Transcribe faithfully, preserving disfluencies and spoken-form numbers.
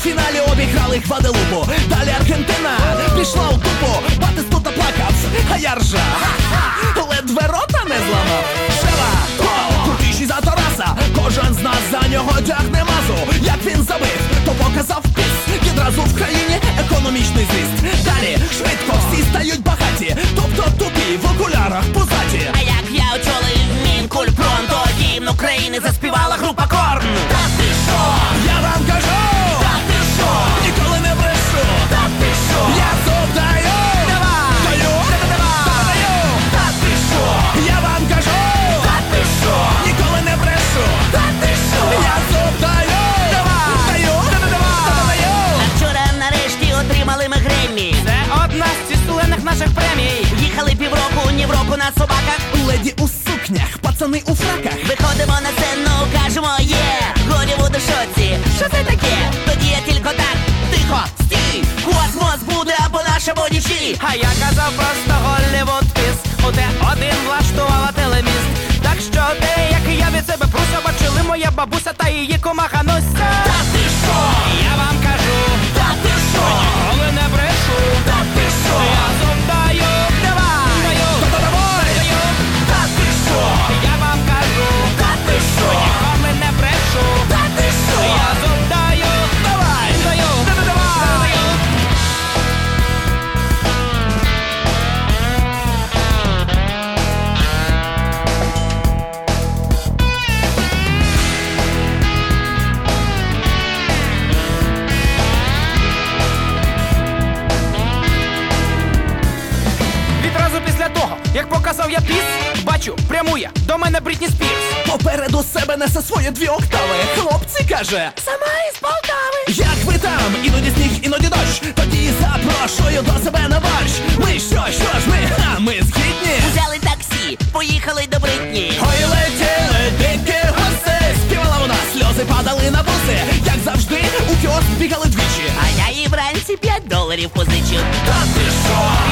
чвертьфіналі обіграли Гваделупу. Далі Аргентина пішла у тупу. Батистута плакав, а я ржав. Ледве рота не зламав. Шева, гол, крутіший за Тараса. Кожен з нас за нього тягне мазу. Як він забив, то показав піс. Відразу в країні економічний зріст. Далі швидко всі стають багаті. Тобто тупі в окулярах пузаті. А як я очолив Мінкульпром, то гімн України заспівала група Корн. Та ти що? Я вам кажу, Та ти що? ніколи не брешу. Та ти що? Я зуб даю, Давай! даю, Давай! даю. Та ти що? Я вам кажу, Та ти що? ніколи не брешу. Та ти що? Я зуб даю, Давай! даю, даю. А вчора нарешті отримали ми Греммі. Це одна з численних наших премій. Їхали півроку, ні в року на собаках. Леді у сукнях, пацани у фраках. Виходимо на сцену, кажемо є. Голлівуд у шоці. Що це таке? Тоді я тільки так. Тихо, стій! Космос буде або нашому нічі. А я казав просто Голлівуд піс. У те один влаштувала телеміст. Так що те, як і я від себе пруся, бачили моя бабуся та її кума Гануся. Та ти що? Я вам кажу, Та ти що? ніколи не брешу. Та ти що? Я зуб даю, давай, даю, даю. Та ти що? Я вам кажу, Та ти що? ніколи не брешу. Та ти що? Я зуб даю, давай, даю, давай. Відразу після того, як показав я піс, бачу, прямує до мене Брітні Спірс. Попереду себе несе свої дві октави. Хлопці, каже, Сама із Полтави. як ви там? Іноді сніг, іноді дощ. Тоді запрошую до себе на борщ. Ми що, що ж ми? А ми згідні. Взяли таксі, поїхали до Бритні. Ой, летіли дикі гуси. Співала вона, сльози падали на буси. Як завжди, у кіоск бігали двічі. А я їй вранці п'ять доларів позичив. Та ти що?